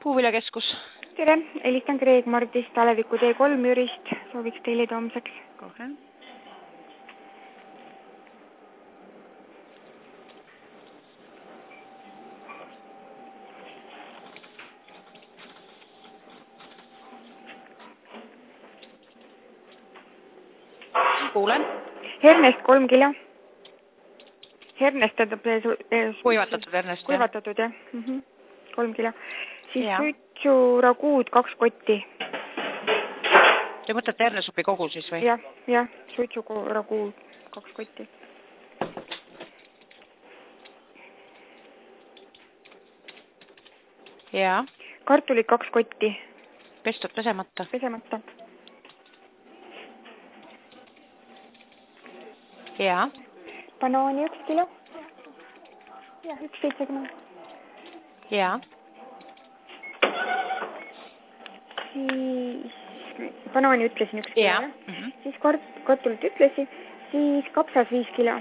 Puuviljakeskus. Tere, helistan Kreeg Mardist, Aleviku T3 Jürist, sooviks teile homseks. Kohe. Kuulen. Hernest 3 kilo. Hernest tähendab kuivatatud hernest. Kuivatatud, jah. 3 kilo. Siis suitsuraguud 2 kotti. Te mõtlete hernesupi kogu siis või? Jah, suitsuraguud 2 kotti. Ja. Kartulid 2 kotti. Pestud, pesemata? Pesemata. Ja. Banaani 1 kilo. Ja, 1,70. Ja. Siis banaani ütlesin 1 kilo. Ja. Siis kartulit ütlesin. Siis kapsas 5 kilo.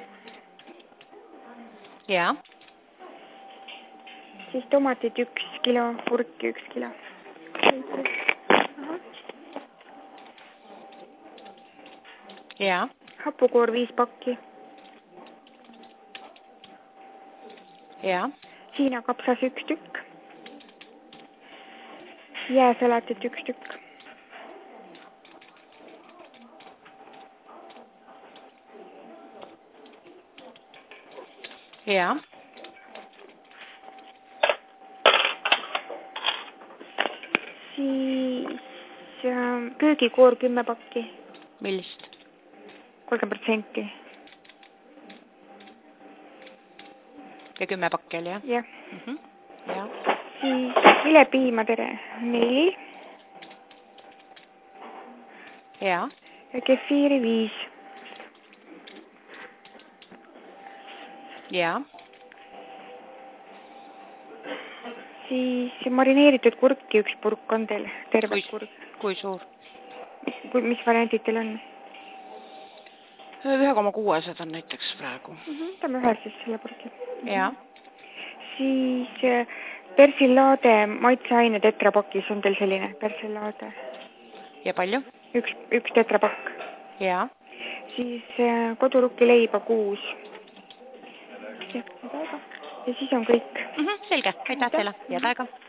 Ja. Siis tomatid 1 kilo, purki 1 kilo. Ja. Hapukoor 5 pakki. Ja. Hiina kapsas 1 tükk. Jääsalatit 1 tükk. Ja. Siis köögikoor 10 pakki. Millist? 30%. Ja 10 pakki oli, jah? Jah. Ja. Siis vilepiimadere 4. Ja. Ja kefiiri 5. Ja. Siis marineeritud kurki 1 purk on teil, terve kurk. Kui suur? Mis variandid teil on? 1,6 on näiteks praegu. Võtame ühe siis selle purki. Ja. Siis persillaade maitseaine tetrapakis on teil selline persillaade. Ja palju? 1 tetrapakk. Ja. Siis kodurukki leiba 6. Ja siis on kõik. Selge, aitäh teile. Ja täiega.